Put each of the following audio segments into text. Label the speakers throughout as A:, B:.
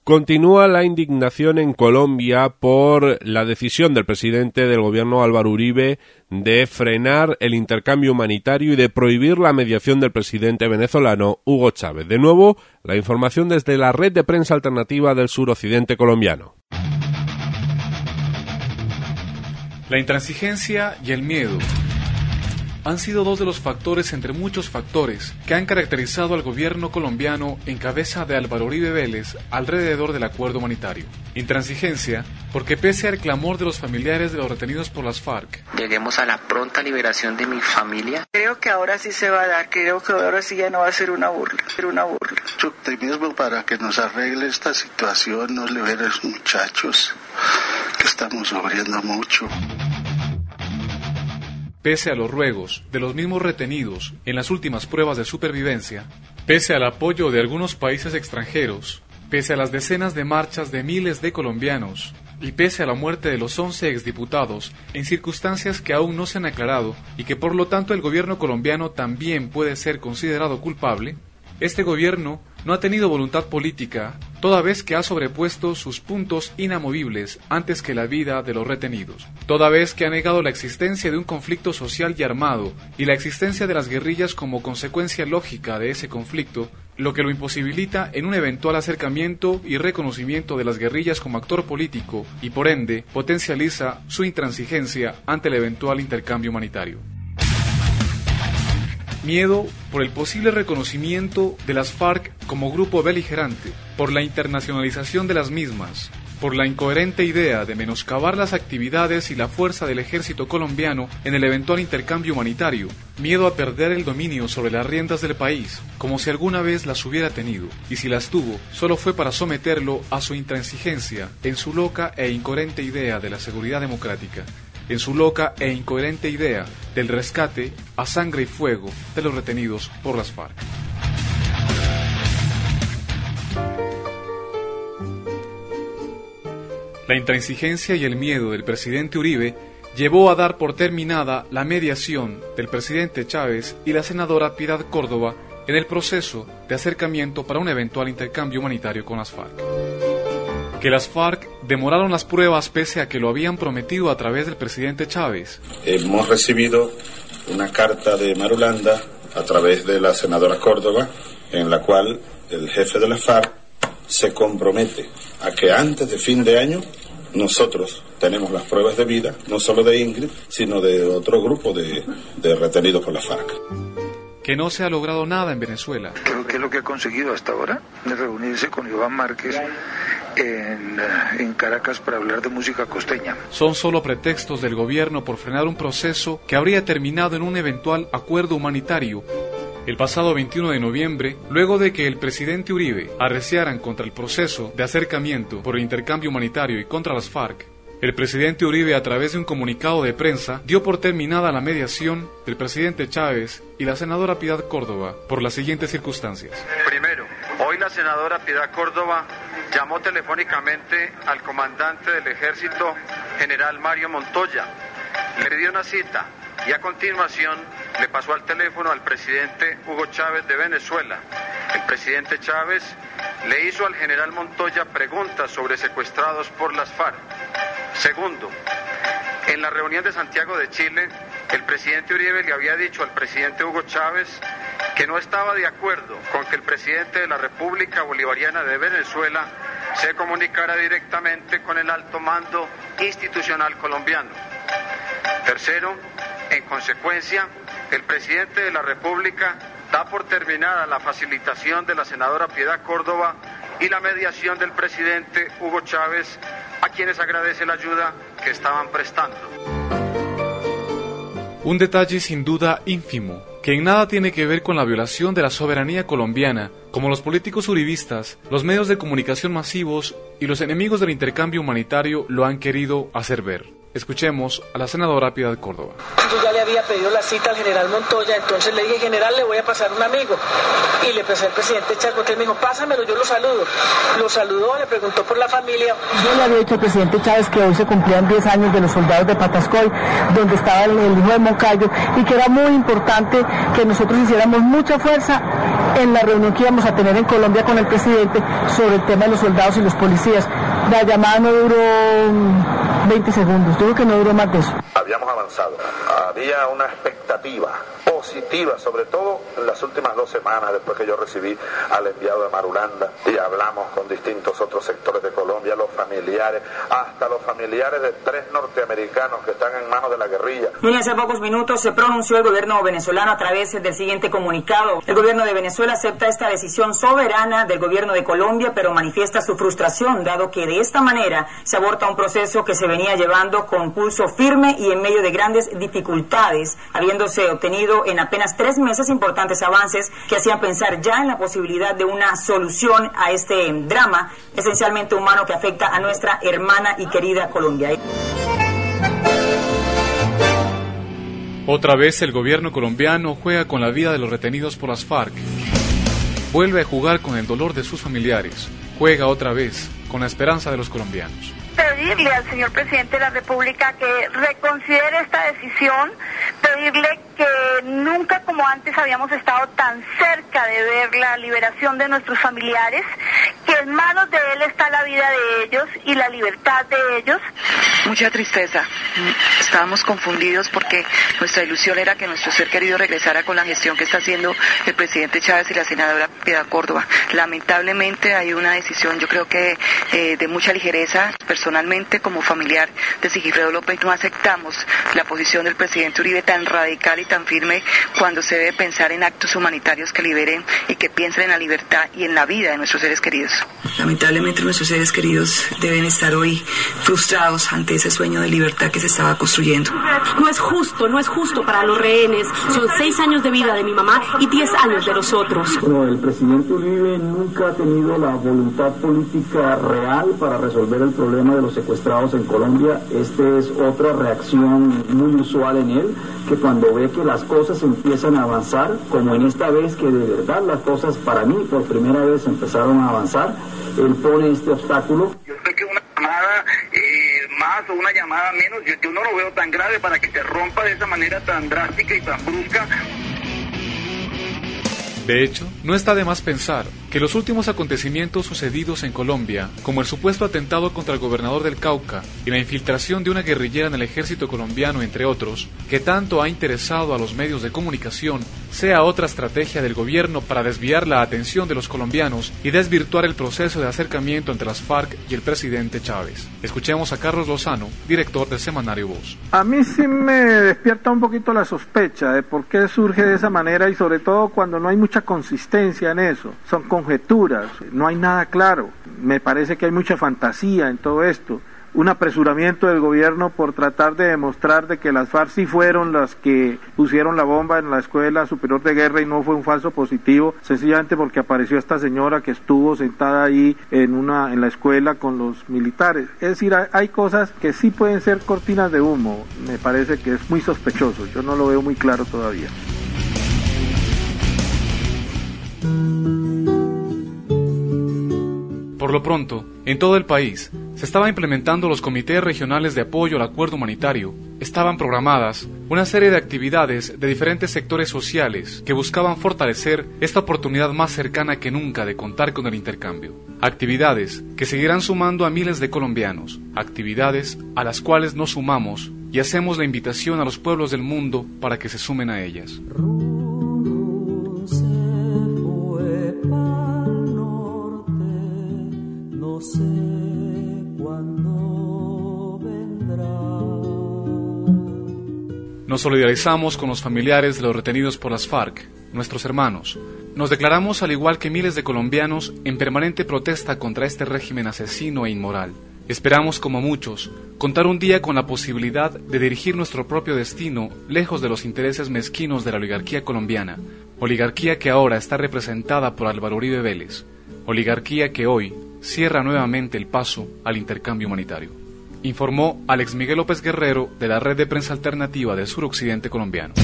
A: Continúa la indignación en Colombia por la decisión del presidente del gobierno Álvaro Uribe de frenar el intercambio humanitario y de prohibir la mediación del presidente venezolano Hugo Chávez. De nuevo, la información desde la red de prensa alternativa del suroccidente colombiano.
B: La intransigencia y el miedo han sido dos de los factores entre muchos factores que han caracterizado al gobierno colombiano en cabeza de Álvaro Uribe Vélez alrededor del acuerdo humanitario. Intransigencia, porque pese al clamor de los familiares de los retenidos por las FARC,
C: lleguemos a la pronta liberación de mi familia.
D: Creo que ahora sí se va a dar, creo que ahora sí ya no va a ser una burla,
E: Su optimismo para que nos arregle esta situación, nos libere a los muchachos, que estamos sufriendo mucho.
B: Pese a los ruegos de los mismos retenidos en las últimas pruebas de supervivencia, pese al apoyo de algunos países extranjeros, pese a las decenas de marchas de miles de colombianos y pese a la muerte de los 11 exdiputados en circunstancias que aún no se han aclarado y que por lo tanto el gobierno colombiano también puede ser considerado culpable, este gobierno no ha tenido voluntad política, toda vez que ha sobrepuesto sus puntos inamovibles antes que la vida de los retenidos, toda vez que ha negado la existencia de un conflicto social y armado y la existencia de las guerrillas como consecuencia lógica de ese conflicto, lo que lo imposibilita en un eventual acercamiento y reconocimiento de las guerrillas como actor político y por ende potencializa su intransigencia ante el eventual intercambio humanitario. Miedo por el posible reconocimiento de las FARC como grupo beligerante, por la internacionalización de las mismas, por la incoherente idea de menoscabar las actividades y la fuerza del ejército colombiano en el eventual intercambio humanitario, miedo a perder el dominio sobre las riendas del país, como si alguna vez las hubiera tenido, y si las tuvo, solo fue para someterlo a su intransigencia en su loca e incoherente idea de la seguridad democrática, en su loca e incoherente idea del rescate a sangre y fuego de los retenidos por las FARC. La intransigencia y el miedo del presidente Uribe llevó a dar por terminada la mediación del presidente Chávez y la senadora Piedad Córdoba en el proceso de acercamiento para un eventual intercambio humanitario con las FARC. Que las FARC demoraron las pruebas pese a que lo habían prometido a través del presidente Chávez.
F: Hemos recibido una carta de Marulanda a través de la senadora Córdoba, en la cual el jefe de la FARC se compromete a que antes de fin de año nosotros tenemos las pruebas de vida, no solo de Ingrid, sino de otro grupo de retenidos por la FARC.
B: Que no se ha logrado nada en Venezuela.
E: Creo que es lo que ha conseguido hasta ahora, de reunirse con Iván Márquez en Caracas para hablar de música costeña.
B: Son solo pretextos del gobierno por frenar un proceso que habría terminado en un eventual acuerdo humanitario. El pasado 21 de noviembre, luego de que el presidente Uribe arreciaran contra el proceso de acercamiento por el intercambio humanitario y contra las FARC, el presidente Uribe, a través de un comunicado de prensa, dio por terminada la mediación del presidente Chávez y la senadora Piedad Córdoba por las siguientes circunstancias.
G: Primero, hoy la senadora Piedad Córdoba llamó telefónicamente al comandante del ejército, general Mario Montoya, le dio una cita y a continuación le pasó al teléfono al presidente Hugo Chávez de Venezuela. El presidente Chávez le hizo al general Montoya preguntas sobre secuestrados por las FARC. Segundo, en la reunión de Santiago de Chile, el presidente Uribe le había dicho al presidente Hugo Chávez que no estaba de acuerdo con que el presidente de la República Bolivariana de Venezuela se comunicara directamente con el alto mando institucional colombiano. Tercero, en consecuencia, el presidente de la República da por terminada la facilitación de la senadora Piedad Córdoba y la mediación del presidente Hugo Chávez, a quienes agradece la ayuda que estaban prestando.
B: Un detalle sin duda ínfimo, que en nada tiene que ver con la violación de la soberanía colombiana, como los políticos uribistas, los medios de comunicación masivos y los enemigos del intercambio humanitario lo han querido hacer ver. Escuchemos a la senadora Piedad Córdoba.
D: Yo ya le había pedido la cita al general Montoya, entonces le dije, general, le voy a pasar un amigo. Y le pasé al presidente Chávez, porque él me dijo, pásamelo, yo lo saludo. Lo saludó, le preguntó por la familia.
H: Yo le había dicho al presidente Chávez que hoy se cumplían 10 años de los soldados de Patascoy, donde estaba el hijo de Moncayo, y que era muy importante que nosotros hiciéramos mucha fuerza en la reunión que íbamos a tener en Colombia con el presidente sobre el tema de los soldados y los policías. La llamada no duró 20 segundos, yo creo que no duró más de eso.
F: Habíamos avanzado, había una expectativa positiva, sobre todo en las últimas 2 semanas después que yo recibí al enviado de Marulanda y hablamos con distintos otros sectores de Colombia, los familiares, hasta los familiares de 3 norteamericanos que están en manos de la guerrilla.
I: Y hace pocos minutos se pronunció el gobierno venezolano a través del siguiente comunicado. El gobierno de Venezuela acepta esta decisión soberana del gobierno de Colombia, pero manifiesta su frustración, dado que de esta manera se aborta un proceso que se venía llevando con pulso firme y en medio de grandes dificultades, habiéndose obtenido en apenas 3 meses importantes avances que hacían pensar ya en la posibilidad de una solución a este drama esencialmente humano que afecta a nuestra hermana y querida Colombia.
B: Otra vez el gobierno colombiano juega con la vida de los retenidos por las FARC. Vuelve a jugar con el dolor de sus familiares. Juega otra vez con la esperanza de los colombianos.
J: Pedirle al señor presidente de la República que reconsidere esta decisión, pedirle que nunca como antes habíamos estado tan cerca de ver la liberación de nuestros familiares, que en manos de él está la vida de ellos y la libertad de ellos.
K: Mucha tristeza, estábamos confundidos porque nuestra ilusión era que nuestro ser querido regresara con la gestión que está haciendo el presidente Chávez y la senadora Piedad Córdoba. Lamentablemente hay una decisión, yo creo que de mucha ligereza. Personalmente, como familiar de Sigifredo López, no aceptamos la posición del presidente Uribe tan radical y tan firme cuando se debe pensar en actos humanitarios que liberen y que piensen en la libertad y en la vida de nuestros seres queridos. Lamentablemente nuestros seres queridos deben estar hoy frustrados ante ese sueño de libertad que se estaba construyendo.
L: No es justo para los rehenes. Son 6 años de vida de mi mamá y 10 años de los otros.
M: Bueno, el presidente Uribe nunca ha tenido la voluntad política real para resolver el problema de los secuestrados en Colombia. Este es otra reacción muy usual en él, que cuando ve que las cosas empiezan a avanzar, como en esta vez que de verdad las cosas para mí por primera vez empezaron a avanzar, él pone este obstáculo.
N: Yo sé que una llamada más o una llamada menos, yo no lo veo tan grave para que se rompa de esa manera tan drástica y tan brusca.
B: De hecho, no está de más pensar que los últimos acontecimientos sucedidos en Colombia, como el supuesto atentado contra el gobernador del Cauca y la infiltración de una guerrillera en el ejército colombiano, entre otros, que tanto ha interesado a los medios de comunicación, sea otra estrategia del gobierno para desviar la atención de los colombianos y desvirtuar el proceso de acercamiento entre las FARC y el presidente Chávez. Escuchemos a Carlos Lozano, director del semanario Voz.
O: A mí sí me despierta un poquito la sospecha de por qué surge de esa manera y sobre todo cuando no hay mucha consistencia en eso. Son conjeturas, no hay nada claro. Me parece que hay mucha fantasía en todo esto. Un apresuramiento del gobierno por tratar de demostrar de que las FARC sí fueron las que pusieron la bomba en la Escuela Superior de Guerra y no fue un falso positivo, sencillamente porque apareció esta señora que estuvo sentada ahí en la escuela con los militares. Es decir, hay cosas que sí pueden ser cortinas de humo. Me parece que es muy sospechoso, yo no lo veo muy claro todavía.
B: Por lo pronto, en todo el país, se estaban implementando los comités regionales de apoyo al acuerdo humanitario. Estaban programadas una serie de actividades de diferentes sectores sociales que buscaban fortalecer esta oportunidad más cercana que nunca de contar con el intercambio. Actividades que seguirán sumando a miles de colombianos, actividades a las cuales nos sumamos y hacemos la invitación a los pueblos del mundo para que se sumen a ellas. Nos solidarizamos con los familiares de los retenidos por las FARC, nuestros hermanos. Nos declaramos, al igual que miles de colombianos, en permanente protesta contra este régimen asesino e inmoral. Esperamos, como muchos, contar un día con la posibilidad de dirigir nuestro propio destino lejos de los intereses mezquinos de la oligarquía colombiana, oligarquía que ahora está representada por Álvaro Uribe Vélez, oligarquía que hoy cierra nuevamente el paso al intercambio humanitario. Informó Alex Miguel López Guerrero de la Red de Prensa Alternativa del Suroccidente Colombiano.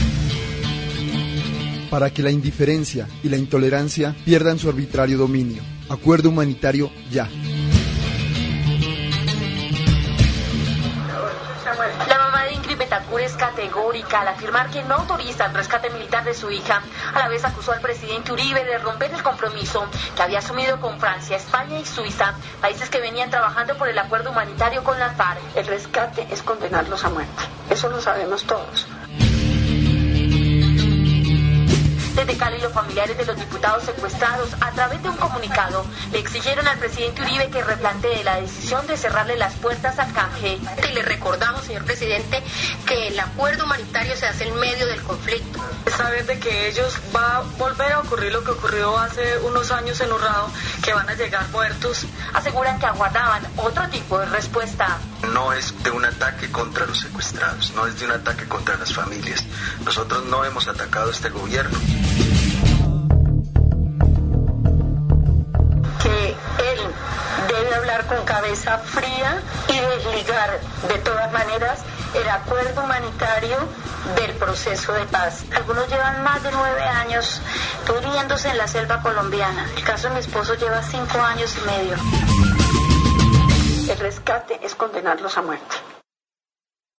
P: Para que la indiferencia y la intolerancia pierdan su arbitrario dominio. Acuerdo humanitario ya.
Q: La mamá de Ingrid Betancourt es categórica al afirmar que no autoriza el rescate militar de su hija. A la vez acusó al presidente Uribe de romper el compromiso que había asumido con Francia, España y Suiza, países que venían trabajando por el acuerdo humanitario con la FARC.
D: El rescate es condenarlos a muerte. Eso lo sabemos todos.
Q: Desde Cali, los familiares de los diputados secuestrados, a través de un comunicado, le exigieron al presidente Uribe que replantee la decisión de cerrarle las puertas al canje.
R: Y le recordamos, señor presidente, que el acuerdo humanitario se hace en medio del conflicto.
S: Saber de que ellos va a volver a ocurrir lo que ocurrió hace unos años en Urrao, que van a llegar muertos.
Q: Aseguran que aguardaban otro tipo de respuesta.
T: No es de un ataque contra los secuestrados, no es de un ataque contra las familias. Nosotros no hemos atacado a este gobierno.
D: Que él debe hablar con cabeza fría y desligar de todas maneras el acuerdo humanitario del proceso de paz.
R: Algunos llevan más de 9 años pudriéndose en la selva colombiana. El caso de mi esposo lleva 5 años y medio.
D: El rescate es condenarlos a muerte.